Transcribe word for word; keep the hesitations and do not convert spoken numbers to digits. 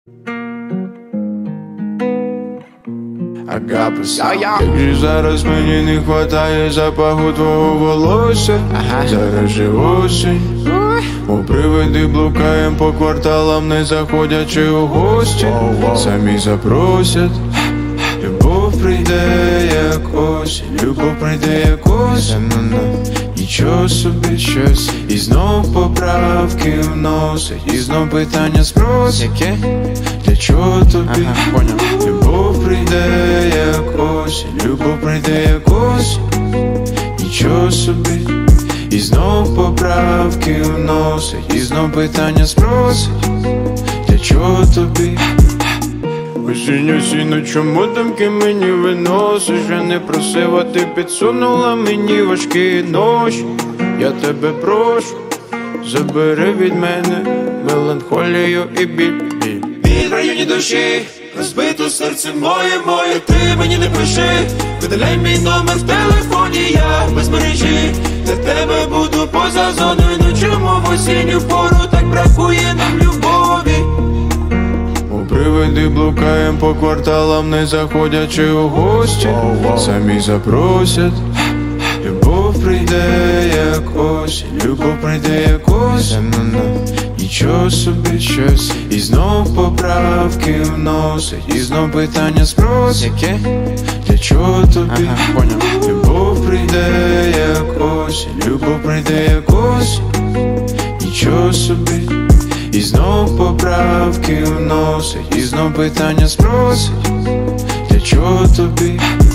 Агапеса, як же зараз мені не хватає запаху твого волосся. Ага. Зараз же осінь, у привиди блукаєм по кварталам, не заходячи у гості. Самі запросять, любов прийде як осінь, любов прийде як осінь. Нічого собі щось, і знов поправки вносить, і знов питання спросить. Яке? Для чого тобі? Ага, понял. Любов прийде як осінь, любов прийде як осінь. Нічого собі, і знов поправки вносить, і знов питання спросить. Для чого тобі? Осінь, осінь, чому думки мені виносиш? Я не просив, а ти підсунула мені важкі ночі. Я тебе прошу, забери від мене меланхолію і біль. Біль в районі душі, розбито серце моє, моє, ти мені не пиши. Видаляй мій номер в телефоні, я без мережі. Для тебе буду поза зоною, ну чому в осінню пору так бракує нам любові? Привиди блукаєм по кварталам, не заходячи у гості. Самі запросять, любов прийде як осінь, любов прийде як осінь. Нічого собі щось, і знов поправки вносить, і знов питання спросить. Яке? Для чого тобі? Ага, понял. Любов прийде як осінь, любов прийде як осінь. Нічого собі, і знов поправки вносить, і знов питання спросить. Для чого тобі?